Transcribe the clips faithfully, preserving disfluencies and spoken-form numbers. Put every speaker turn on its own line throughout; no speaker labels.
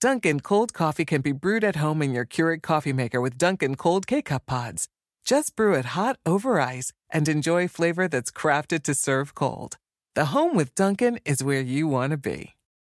Dunkin' cold coffee can be brewed at home in your Keurig coffee maker with Dunkin' cold K-Cup pods. Just brew it hot over ice and enjoy flavor that's crafted to serve cold. The home with Dunkin' is where you want to be.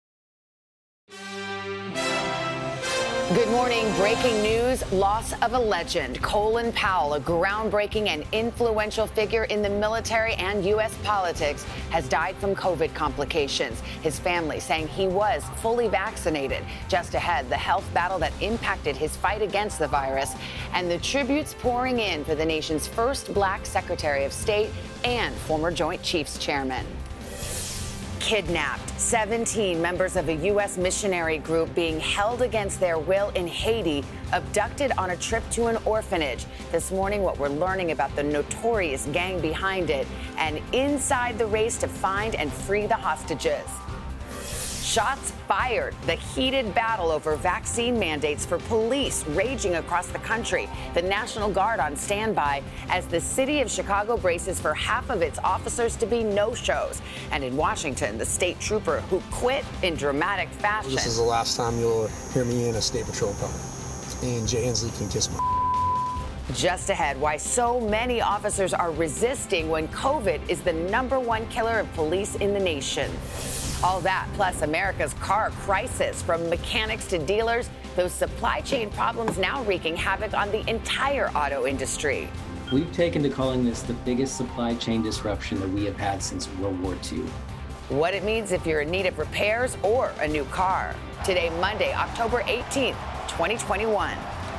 Good morning. Breaking news, loss of a legend. Colin Powell, a groundbreaking and influential figure in the military and U S politics, has died from COVID complications. His family saying he was fully vaccinated. Just ahead, the health battle that impacted his fight against the virus and the tributes pouring in for the nation's first black Secretary of State and former Joint Chiefs Chairman. Kidnapped. seventeen members of a U S missionary group being held against their will in Haiti, abducted on a trip to an orphanage. This morning, what we're learning about the notorious gang behind it and inside the race to find and free the hostages. Shots fired. The heated battle over vaccine mandates for police raging across the country. The National Guard on standby as the city of Chicago braces for half of its officers to be no-shows. And in Washington, the state trooper who quit in dramatic fashion.
This is the last time you'll hear me in a state patrol car. And Jay Inslee can kiss my...
Just ahead, why so many officers are resisting when COVID is the number one killer of police in the nation. All that, plus America's car crisis, from mechanics to dealers, those supply chain problems now wreaking havoc on the entire auto industry.
We've taken to calling this the biggest supply chain disruption that we have had since World War Two.
What it means if you're in need of repairs or a new car. Today, Monday, October eighteenth, twenty twenty-one.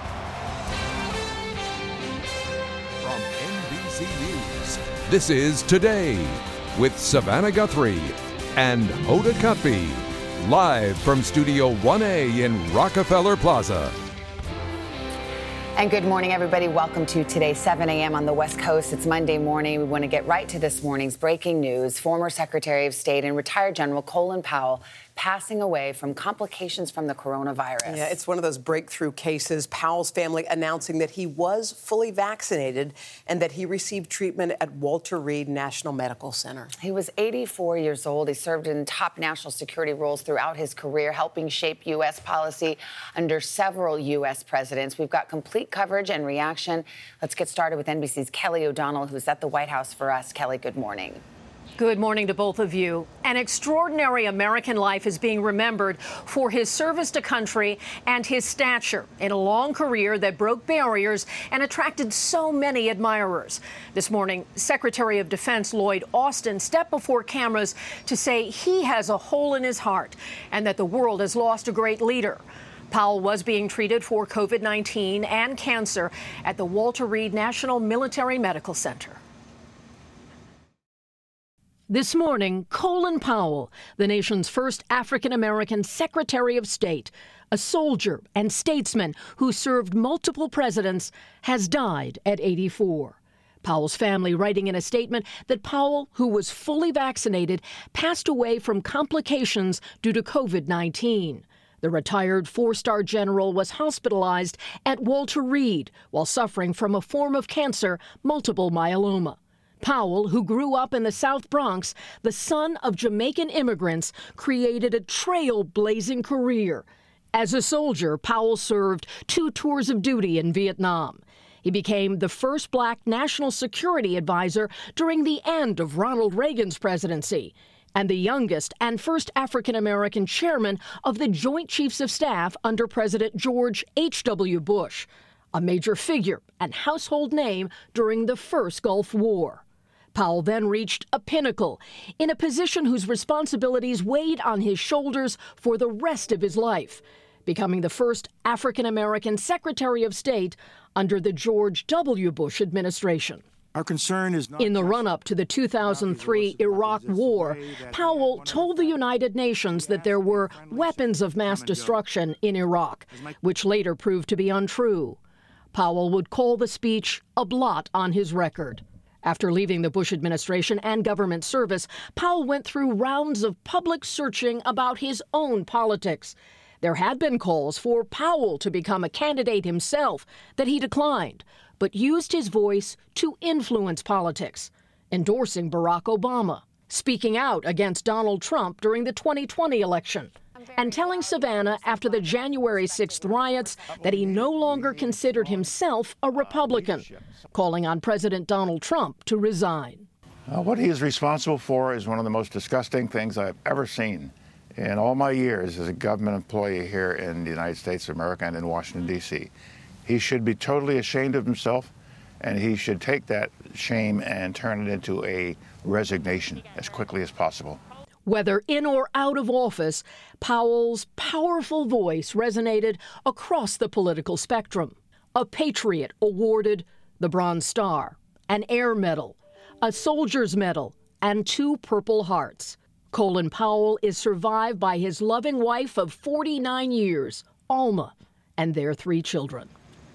From N B C News, this is Today with Savannah Guthrie and Hoda Kotb, live from Studio one A in Rockefeller Plaza.
And good morning, everybody. Welcome to Today, seven a.m. on the West Coast. It's Monday morning. We want to get right to this morning's breaking news. Former Secretary of State and retired General Colin Powell passing away from complications from the coronavirus.
Yeah, it's one of those breakthrough cases. Powell's family announcing that he was fully vaccinated and that he received treatment at Walter Reed National Medical Center.
He was eighty-four years old. He served in top national security roles throughout his career, helping shape U S policy under several U S presidents. We've got complete coverage and reaction. Let's get started with N B C's Kelly O'Donnell, who's at the White House for us. Kelly, good morning.
Good morning to both of you. An extraordinary American life is being remembered for his service to country and his stature in a long career that broke barriers and attracted so many admirers. This morning, Secretary of Defense Lloyd Austin stepped before cameras to say he has a hole in his heart and that the world has lost a great leader. Powell was being treated for COVID nineteen and cancer at the Walter Reed National Military Medical Center. This morning, Colin Powell, the nation's first African-American Secretary of State, a soldier and statesman who served multiple presidents, has died at eighty-four. Powell's family writing in a statement that Powell, who was fully vaccinated, passed away from complications due to COVID nineteen. The retired four-star general was hospitalized at Walter Reed while suffering from a form of cancer, multiple myeloma. Powell, who grew up in the South Bronx, the son of Jamaican immigrants, created a trailblazing career. As a soldier, Powell served two tours of duty in Vietnam. He became the first black national security advisor during the end of Ronald Reagan's presidency, and the youngest and first African-American chairman of the Joint Chiefs of Staff under President George H W Bush, a major figure and household name during the first Gulf War. Powell then reached a pinnacle in a position whose responsibilities weighed on his shoulders for the rest of his life, becoming the first African-American Secretary of State under the George W. Bush administration.
Our concern is not
in the run-up to the two thousand three Iraq War, Powell told the United Nations that there were weapons of mass destruction in Iraq, which later proved to be untrue. Powell would call the speech a blot on his record. After leaving the Bush administration and government service, Powell went through rounds of public searching about his own politics. There had been calls for Powell to become a candidate himself that he declined, but used his voice to influence politics, endorsing Barack Obama, speaking out against Donald Trump during the twenty twenty election, and telling Savannah after the January sixth riots that he no longer considered himself a Republican, calling on President Donald Trump to resign.
Uh, what he is responsible for is one of the most disgusting things I've ever seen in all my years as a government employee here in the United States of America and in Washington, D C He should be totally ashamed of himself, and he should take that shame and turn it into a resignation as quickly as possible.
Whether in or out of office, Powell's powerful voice resonated across the political spectrum. A patriot awarded the Bronze Star, an Air Medal, a Soldier's Medal, and two Purple Hearts. Colin Powell is survived by his loving wife of forty-nine years, Alma, and their three children.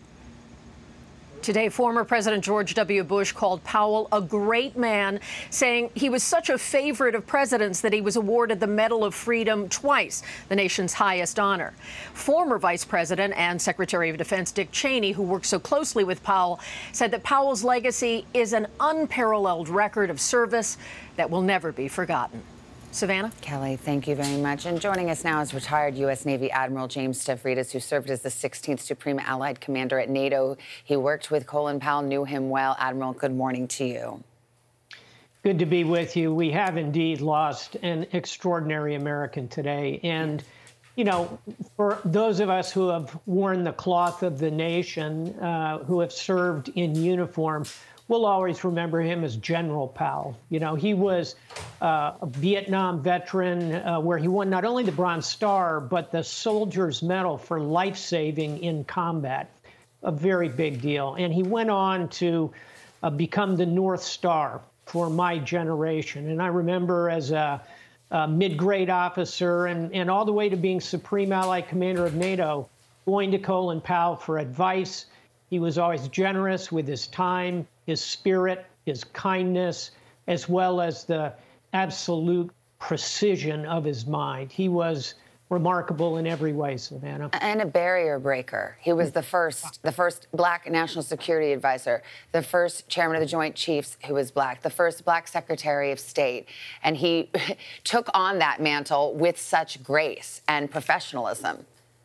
Today, former President George W. Bush called Powell a great man, saying he was such a favorite of presidents that he was awarded the Medal of Freedom twice, the nation's highest honor. Former Vice President and Secretary of Defense Dick Cheney, who worked so closely with Powell, said that Powell's legacy is an unparalleled record of service that will never be forgotten. Savannah?
Kelly, thank you very much. And joining us now is retired U S Navy Admiral James Stavridis, who served as the sixteenth Supreme Allied Commander at NATO. He worked with Colin Powell, knew him well. Admiral, good morning to you.
Good to be with you. We have indeed lost an extraordinary American today. And, you know, for those of us who have worn the cloth of the nation, uh, who have served in uniform, we'll always remember him as General Powell. You know, he was uh, a Vietnam veteran uh, where he won not only the Bronze Star, but the Soldier's Medal for life-saving in combat. A very big deal. And he went on to uh, become the North Star for my generation. And I remember as a, a mid-grade officer and, and all the way to being Supreme Allied Commander of NATO, going to Colin Powell for advice. He was always generous with his time, his spirit, his kindness, as well as the absolute precision of his mind. He was remarkable in every way, Savannah.
And a barrier breaker. He was the first, the first black national security advisor, the first chairman of the Joint Chiefs who was black, the first black Secretary of State. And he took on that mantle with such grace and professionalism.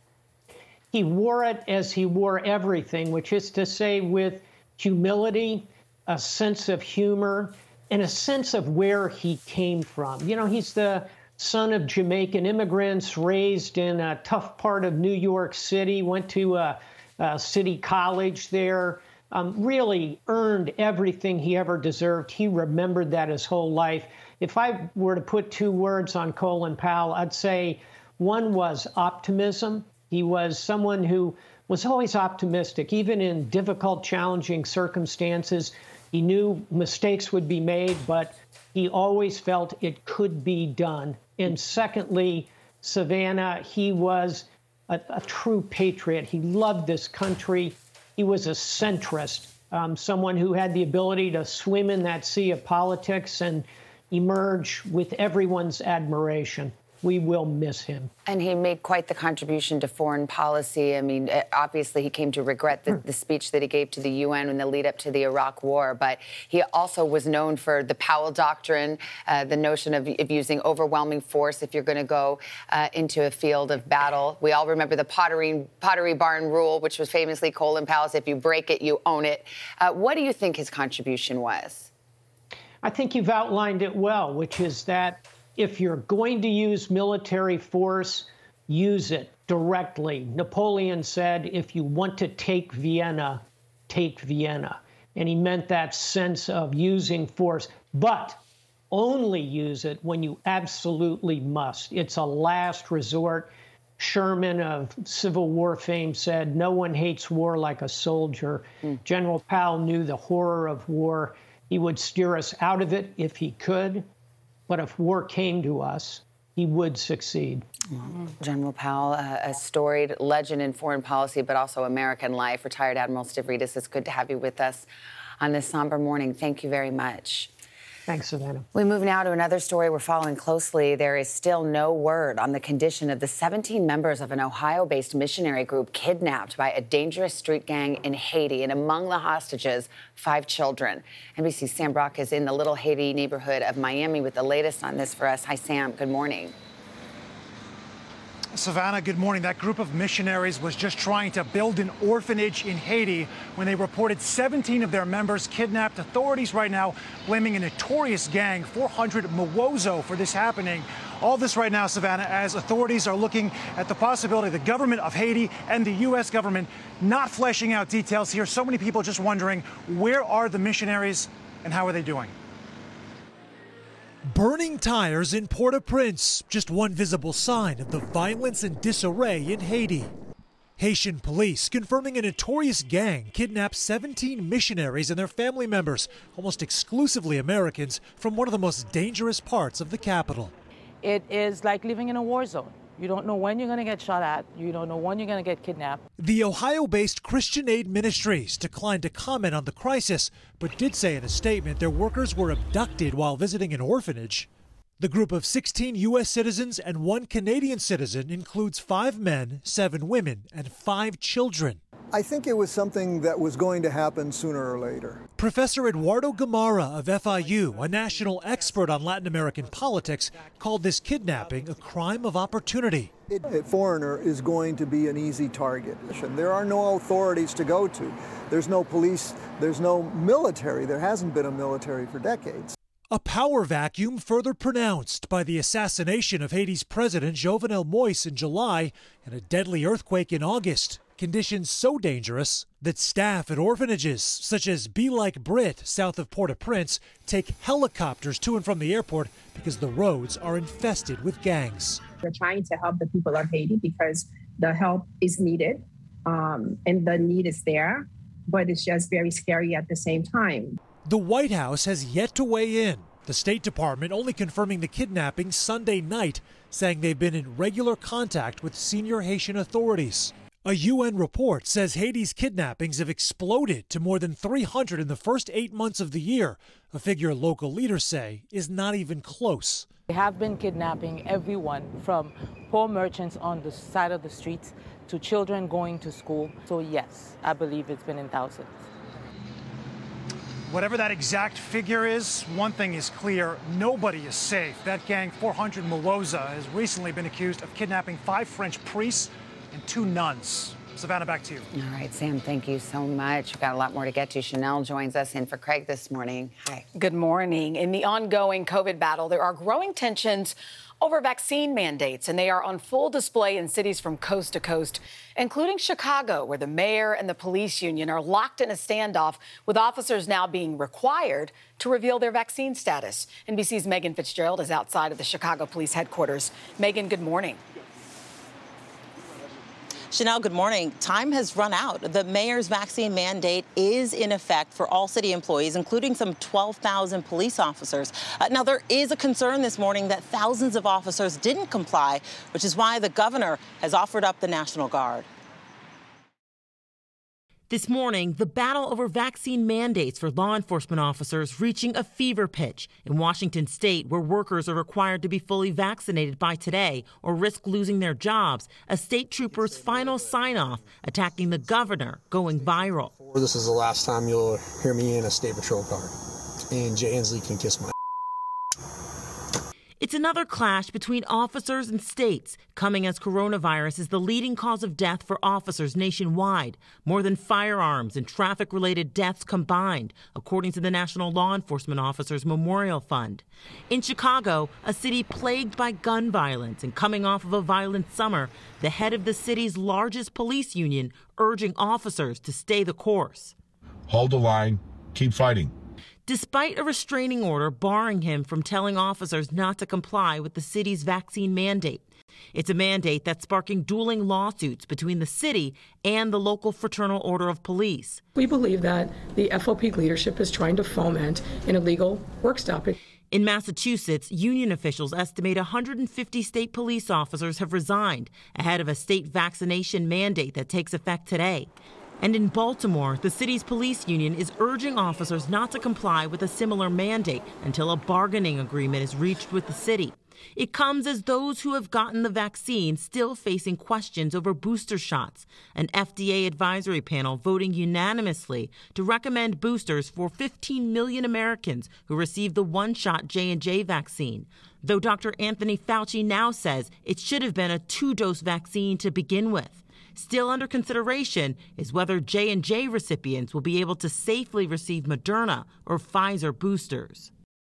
He wore it as he wore everything, which is to say with humility, a sense of humor, and a sense of where he came from. You know, he's the son of Jamaican immigrants, raised in a tough part of New York City, went to a, a city college there, um, really earned everything he ever deserved. He remembered that his whole life. If I were to put two words on Colin Powell, I'd say one was optimism. He was someone who was always optimistic, even in difficult, challenging circumstances. He knew mistakes would be made, but he always felt it could be done. And secondly, Savannah, he was a, a true patriot. He loved this country. He was a centrist, um, someone who had the ability to swim in that sea of politics and emerge with everyone's admiration. We will miss him.
And he made quite the contribution to foreign policy. I mean, obviously, he came to regret the, the speech that he gave to the U N in the lead up to the Iraq War. But he also was known for the Powell Doctrine, uh, the notion of, of using overwhelming force if you're going to go uh, into a field of battle. We all remember the pottery, pottery barn rule, which was famously Colin Powell's, if you break it, you own it. Uh, what do you think his contribution was?
I think you've outlined it well, which is that if you're going to use military force, use it directly. Napoleon said, if you want to take Vienna, take Vienna. And he meant that sense of using force, but only use it when you absolutely must. It's a last resort. Sherman of Civil War fame said, no one hates war like a soldier. Mm. General Powell knew the horror of war. He would steer us out of it if he could. But if war came to us, he would succeed.
Well, General Powell, uh, a storied legend in foreign policy, but also American life. Retired Admiral Stavridis, it's good to have you with us on this somber morning. Thank you very much.
Thanks, Savannah.
We move now to another story we're following closely. There is still no word on the condition of the seventeen members of an Ohio-based missionary group kidnapped by a dangerous street gang in Haiti, and among the hostages, five children. N B C's Sam Brock is in the Little Haiti neighborhood of Miami with the latest on this for us. Hi, Sam. Good morning.
Savannah, good morning. That group of missionaries was just trying to build an orphanage in Haiti when they reported seventeen of their members kidnapped. Authorities right now blaming a notorious gang, four hundred Mwozo, for this happening. All this right now, Savannah, as authorities are looking at the possibility of the government of Haiti and the U S government not fleshing out details here. So many people just wondering, where are the missionaries and how are they doing?
Burning tires in Port-au-Prince, just one visible sign of the violence and disarray in Haiti. Haitian police confirming a notorious gang kidnapped seventeen missionaries and their family members, almost exclusively Americans, from one of the most dangerous parts of the capital.
It is like living in a war zone. You don't know when you're going to get shot at. You don't know when you're going to get kidnapped.
The Ohio-based Christian Aid Ministries declined to comment on the crisis, but did say in a statement their workers were abducted while visiting an orphanage. The group of sixteen U S citizens and one Canadian citizen includes five men, seven women, and five children.
I think it was something that was going to happen sooner or later.
Professor Eduardo Gamarra of F I U, a national expert on Latin American politics, called this kidnapping a crime of opportunity.
A foreigner is going to be an easy target. There are no authorities to go to. There's no police. There's no military. There hasn't been a military for decades.
A power vacuum further pronounced by the assassination of Haiti's president Jovenel Moïse in July and a deadly earthquake in August. Conditions so dangerous that staff at orphanages such as Be Like Brit south of Port-au-Prince take helicopters to and from the airport because the roads are infested with gangs.
We're trying to help the people of Haiti because the help is needed um, and the need is there, but it's just very scary at the same time.
The White House has yet to weigh in. The State Department only confirming the kidnapping Sunday night, saying they've been in regular contact with senior Haitian authorities. A U N report says Haiti's kidnappings have exploded to more than three hundred in the first eight months of the year, a figure local leaders say is not even close.
They have been kidnapping everyone from poor merchants on the side of the streets to children going to school. So yes, I believe it's been in thousands.
Whatever that exact figure is, one thing is clear, nobody is safe. That gang, four hundred Mwozo, has recently been accused of kidnapping five French priests and two nuns. Savannah, back to you.
All right, Sam, thank you so much. We've got a lot more to get to. Chanel joins us in for Craig this morning. Hi.
Good morning. In the ongoing COVID battle, there are growing tensions over vaccine mandates, and they are on full display in cities from coast to coast, including Chicago, where the mayor and the police union are locked in a standoff, with officers now being required to reveal their vaccine status. N B C's Megan Fitzgerald is outside of the Chicago police headquarters. Megan, good morning.
Chanel, good morning. Time has run out. The mayor's vaccine mandate is in effect for all city employees, including some twelve thousand police officers. Uh, now, there is a concern this morning that thousands of officers didn't comply, which is why the governor has offered up the National Guard.
This morning, the battle over vaccine mandates for law enforcement officers reaching a fever pitch in Washington state, where workers are required to be fully vaccinated by today or risk losing their jobs. A state trooper's final sign-off attacking the governor going viral.
This is the last time you'll hear me in a state patrol car. And Jay Inslee can kiss my
It's another clash between officers and states, coming as coronavirus is the leading cause of death for officers nationwide, more than firearms and traffic-related deaths combined, according to the National Law Enforcement Officers Memorial Fund. In Chicago, a city plagued by gun violence and coming off of a violent summer, the head of the city's largest police union urging officers to stay the course.
Hold the line, keep fighting.
Despite a restraining order barring him from telling officers not to comply with the city's vaccine mandate. It's a mandate that's sparking dueling lawsuits between the city and the local Fraternal Order of Police.
We believe that the F O P leadership is trying to foment an illegal work stoppage.
In Massachusetts, union officials estimate one hundred fifty state police officers have resigned ahead of a state vaccination mandate that takes effect today. And in Baltimore, the city's police union is urging officers not to comply with a similar mandate until a bargaining agreement is reached with the city. It comes as those who have gotten the vaccine still facing questions over booster shots, an F D A advisory panel voting unanimously to recommend boosters for fifteen million Americans who received the one-shot J and J vaccine, though Doctor Anthony Fauci now says it should have been a two-dose vaccine to begin with. Still under consideration is whether J and J recipients will be able to safely receive Moderna or Pfizer boosters.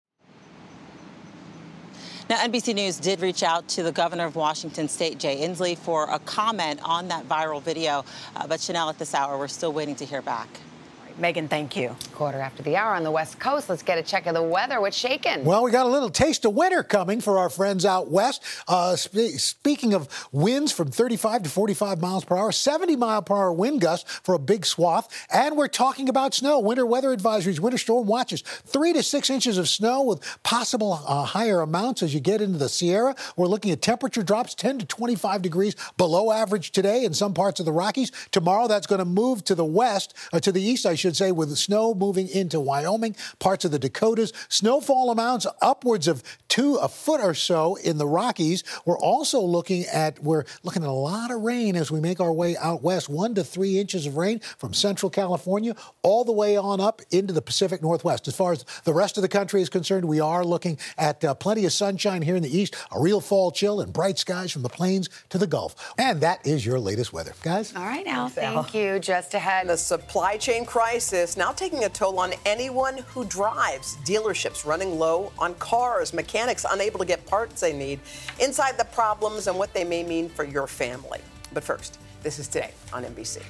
Now, N B C News did reach out to the governor of Washington State, Jay Inslee, for a comment on that viral video. Uh, but, Chanel, at this hour, we're still waiting to hear back.
Megan, thank you. Quarter after the hour on the West Coast. Let's get a check of the weather. What's shaking?
Well, we got a little taste of winter coming for our friends out west. Uh, spe- speaking of winds from thirty-five to forty-five miles per hour, seventy mile per hour wind gusts for a big swath. And we're talking about snow, winter weather advisories, winter storm watches, three to six inches of snow with possible uh, higher amounts as you get into the Sierra. We're looking at temperature drops ten to twenty-five degrees below average today in some parts of the Rockies. Tomorrow, that's going to move to the west, uh, to the east, I should say, with the snow moving into Wyoming, parts of the Dakotas. Snowfall amounts upwards of two, a foot or so in the Rockies. We're also looking at, we're looking at a lot of rain as we make our way out west, one to three inches of rain from central California all the way on up into the Pacific Northwest. As far as the rest of the country is concerned, we are looking at uh, plenty of sunshine here in the east, a real fall chill and bright skies from the plains to the Gulf. And that is your latest weather. Guys?
All right, Al, thank you. Just ahead.
The supply chain crisis now taking a toll on anyone who drives. Dealerships running low on cars, mechanics unable to get parts they need. Inside the problems and what they may mean for your family. But first, this is Today on N B C.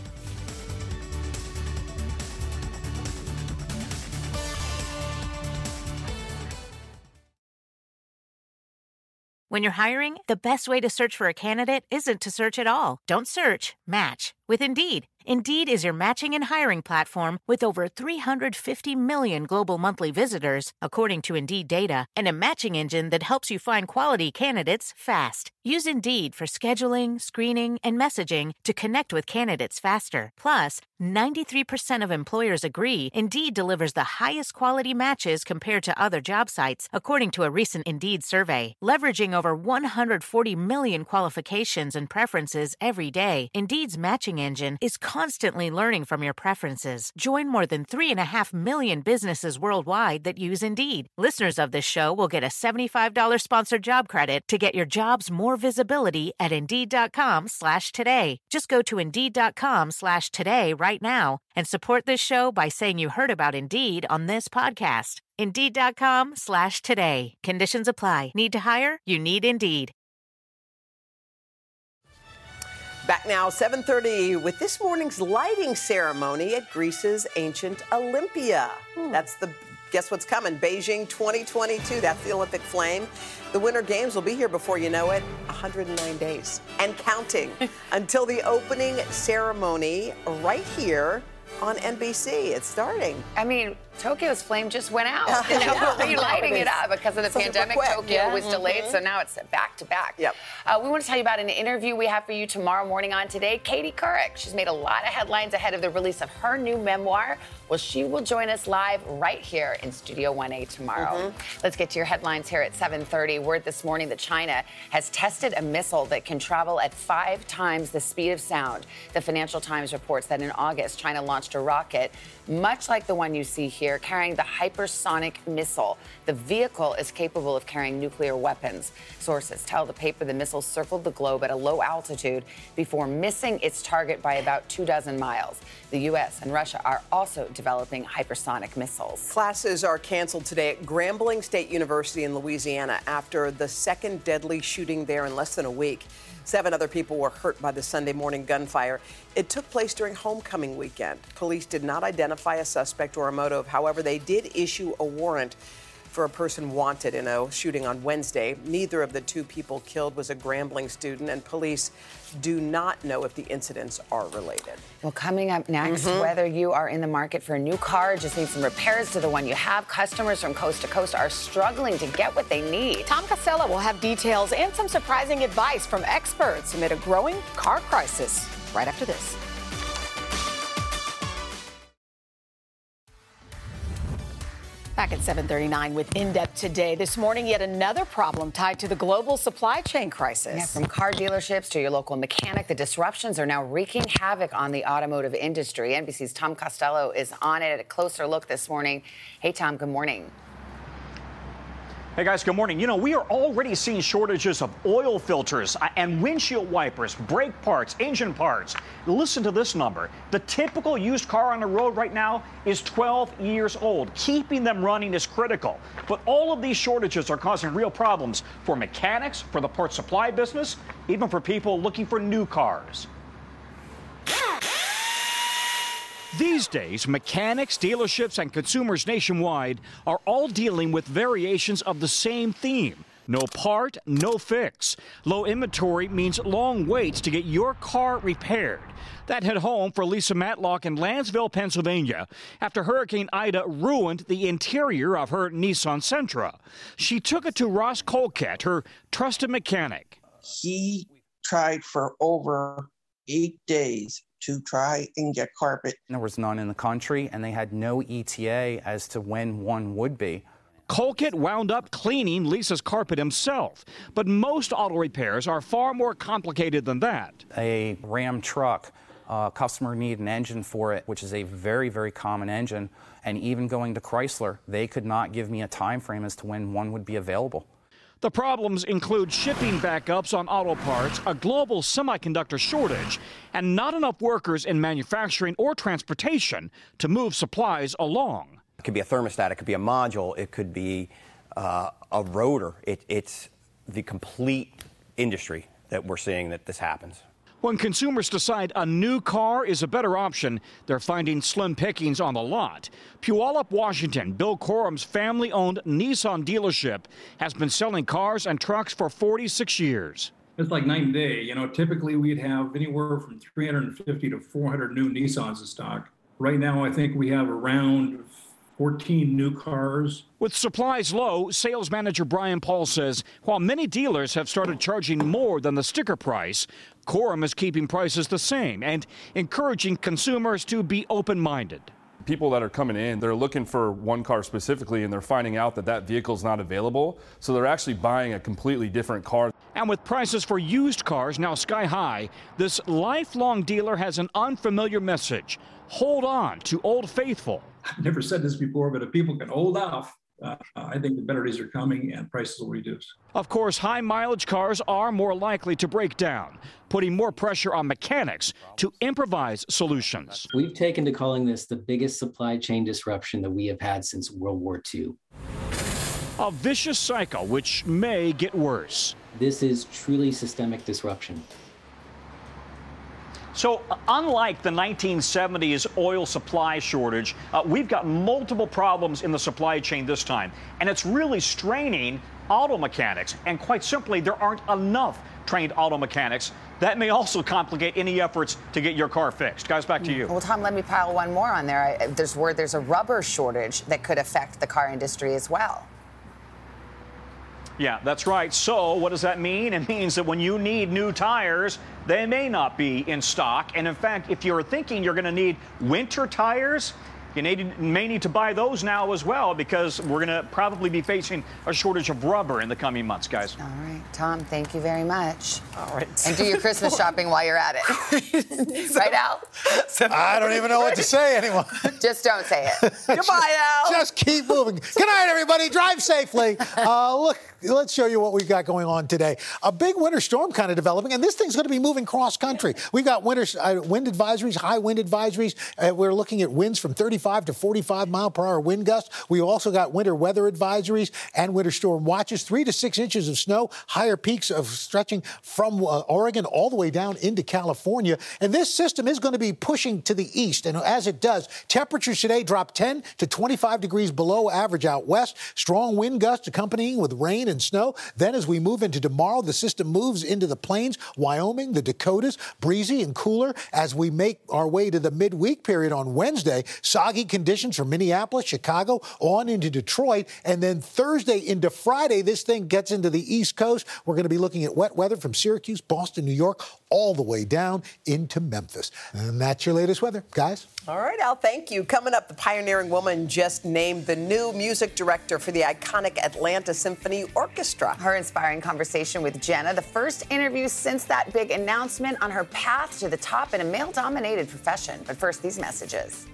When you're hiring, the best way to search for a candidate isn't to search at all. Don't search, match with Indeed. Indeed is your matching and hiring platform with over three hundred fifty million global monthly visitors, according to Indeed data, and a matching engine that helps you find quality candidates fast. Use Indeed for scheduling, screening, and messaging to connect with candidates faster. Plus, ninety-three percent of employers agree Indeed delivers the highest quality matches compared to other job sites, according to a recent Indeed survey. Leveraging over one hundred forty million qualifications and preferences every day, Indeed's matching engine is constantly learning from your preferences. Join more than three and a half million businesses worldwide that use Indeed. Listeners of this show will get a seventy-five dollars sponsored job credit to get your jobs more visibility at Indeed.com slash today. Just go to Indeed.com slash today right now and support this show by saying you heard about Indeed on this podcast. Indeed.com slash today. Conditions apply. Need to hire? You need Indeed.
Back now, seven thirty, with this morning's lighting ceremony at Greece's ancient Olympia. Hmm. That's the, guess what's coming? Beijing twenty twenty-two. That's the Olympic flame. The Winter Games will be here before you know it, one hundred nine days and counting until the opening ceremony right here on N B C. It's starting.
I mean, Tokyo's flame just went out.
Uh,
You know,
yeah,
we're relighting it up because of the
Super
pandemic.
quick.
Tokyo
Yeah.
was delayed,
Mhm.
so now it's back to back.
Yep.
Uh, we want to tell you about an interview we have for you tomorrow morning on Today. Katie Couric. She's made a lot of headlines ahead of the release of her new memoir. Well, she will join us live right here in Studio one A tomorrow.
Mhm.
Let's get to your headlines here at seven thirty. Word this morning that China has tested a missile that can travel at five times the speed of sound. The Financial Times reports that in August, China launched a rocket much like the one you see here, carrying the hypersonic missile. The vehicle is capable of carrying nuclear weapons. Sources tell the paper the missile circled the globe at a low altitude before missing its target by about two dozen miles. The U S and Russia are also developing hypersonic missiles.
Classes are canceled today at Grambling State University in Louisiana after the second deadly shooting there in less than a week. Seven other people were hurt by the Sunday morning gunfire. It took place during homecoming weekend. Police did not identify a suspect or a motive. However, they did issue a warrant for a person wanted in a shooting on Wednesday. Neither of the two people killed was a Grambling student, and police do not know if the incidents are related.
Well, coming up next,
Mhm.
whether you are in the market for a new car, just need some repairs to the one you have, customers from coast to coast are struggling to get what they need.
Tom Costello will have details and some surprising advice from experts amid a growing car crisis right after this. Back at seven thirty-nine with In Depth Today. This morning, yet another problem tied to the global supply chain crisis.
Yeah, from car dealerships to your local mechanic, the disruptions are now wreaking havoc on the automotive industry. N B C's Tom Costello is on it at a closer look this morning. Hey, Tom, good morning.
Hey guys, good morning. You know, we are already seeing shortages of oil filters and windshield wipers, brake parts, engine parts. Listen to this number. The typical used car on the road right now is twelve years old. Keeping them running is critical. But all of these shortages are causing real problems for mechanics, for the parts supply business, even for people looking for new cars. These days, mechanics, dealerships, and consumers nationwide are all dealing with variations of the same theme. No part, no fix. Low inventory means long waits to get your car repaired. That hit home for Lisa Matlock in Lansville, Pennsylvania, after Hurricane Ida ruined the interior of her Nissan Sentra. She took it to Ross Colcat, her trusted mechanic.
He tried for over eight days to try and get carpet.
There was none in the country, and they had no E T A as to when one would be.
Colquitt wound up cleaning Lisa's carpet himself, but most auto repairs are far more complicated than that.
A Ram truck, uh, customer need an engine for it, which is a very, very common engine, and even going to Chrysler, they could not give me a time frame as to when one would be available.
The problems include shipping backups on auto parts, a global semiconductor shortage, and not enough workers in manufacturing or transportation to move supplies along.
It could be a thermostat, it could be a module, it could be uh, a rotor. It, it's the complete industry that we're seeing that this happens.
When consumers decide a new car is a better option, they're finding slim pickings on the lot. Puyallup, Washington, Bill Corum's family-owned Nissan dealership has been selling cars and trucks for forty-six years.
It's like night and day. You know, typically we'd have anywhere from three hundred fifty to four hundred new Nissans in stock. Right now, I think we have around fourteen new cars.
With supplies low, sales manager Brian Paul says while many dealers have started charging more than the sticker price, Corum is keeping prices the same and encouraging consumers to be open-minded.
People that are coming in, they're looking for one car specifically, and they're finding out that that vehicle is not available, so they're actually buying a completely different car.
And with prices for used cars now sky high, this lifelong dealer has an unfamiliar message. Hold on to Old Faithful.
I've never said this before, but if people can hold off, uh, I think the better days are coming and prices will reduce.
Of course, high mileage cars are more likely to break down, putting more pressure on mechanics to improvise solutions.
We've taken to calling this the biggest supply chain disruption that we have had since World War Two.
A vicious cycle which may get worse.
This is truly systemic disruption.
So unlike the nineteen seventies oil supply shortage, uh, we've got multiple problems in the supply chain this time, and it's really straining auto mechanics. And quite simply, there aren't enough trained auto mechanics. That may also complicate any efforts to get your car fixed. Guys, back to you.
Well, Tom, let me pile one more on there. I, there's word there's a rubber shortage that could affect the car industry as well.
Yeah, that's right. So what does that mean? It means that when you need new tires, they may not be in stock. And in fact, if you're thinking you're going to need winter tires, you need, may need to buy those now as well, because we're going to probably be facing a shortage of rubber in the coming months, guys.
All right, Tom, thank you very much.
All right.
And do your Christmas shopping while you're at it. Right, Al?
I don't even know what to say anymore.
Just don't say it.
Goodbye, Al.
Just keep moving. Good night, everybody. Drive safely. Uh, look, let's show you what we've got going on today. A big winter storm kind of developing, and this thing's going to be moving cross country. We've got winter uh, wind advisories, high wind advisories. Uh, we're looking at winds from thirty-five to forty-five mile per hour wind gusts. We also got winter weather advisories and winter storm watches. Three to six inches of snow, higher peaks of stretching from uh, Oregon all the way down into California. And this system is going to be pushing to the east. And as it does, temperatures today drop ten to twenty-five degrees below average out west. Strong wind gusts accompanying with rain and snow. Then as we move into tomorrow, the system moves into the plains, Wyoming, the Dakotas, breezy and cooler. As we make our way to the midweek period on Wednesday, soggy conditions from Minneapolis, Chicago, on into Detroit. And then Thursday into Friday, this thing gets into the East Coast. We're going to be looking at wet weather from Syracuse, Boston, New York, all the way down into Memphis. And that's your latest weather, guys.
All right, Al, thank you. Coming up, the pioneering woman just named the new music director for the iconic Atlanta Symphony Orchestra.
Her inspiring conversation with Jenna, the first interview since that big announcement on her path to the top in a male-dominated profession. But first, these messages.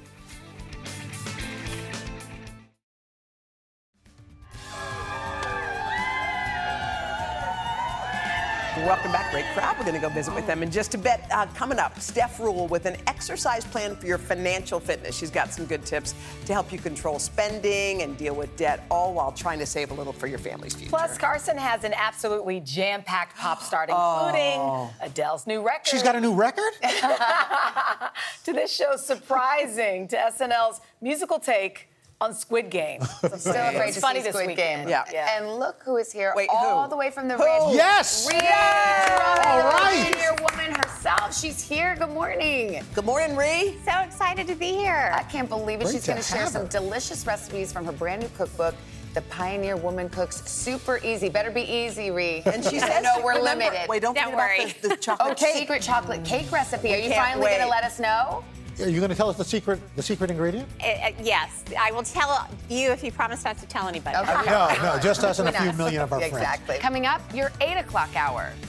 Welcome back. Great crowd. We're going to go visit with them in just a bit. Uh, coming up, Steph Rule with an exercise plan for your financial fitness. She's got some good tips to help you control spending and deal with debt, all while trying to save a little for your family's future.
Plus, Carson has an absolutely jam-packed pop start, including
Oh.
Adele's new record.
She's got a new record?
To this show's surprising to S N L's musical take on Squid Game.
I'm still afraid
It's
to
funny
see
this
Squid
weekend.
Game.
Yeah.
And look who is here
Wait,
all
who?
the way from the
Who?
ranch.
Yes!
Rhea
All right.
Pioneer woman herself. She's here. Good morning.
Good morning, Rhee.
So excited to be here.
I can't believe it.
Great
She's
to
going to share
have
some
her.
delicious recipes from her brand new cookbook, The Pioneer Woman Cooks Super Easy. Better be easy, Rhee.
And she says,
no, we're
remember-
limited.
Wait, don't,
Don't
forget
worry.
about the, the chocolate
Oh,
cake.
secret chocolate cake recipe.
We
Are you
can't
finally going to
wait.
let us know?
Are you going to tell us the secret, the secret ingredient?
Uh, uh, yes, I will tell you if you promise not to tell anybody.
Okay.
No, no, just us and a
Between
few
us.
million of our friends.
Exactly. Coming up, your eight o'clock hour.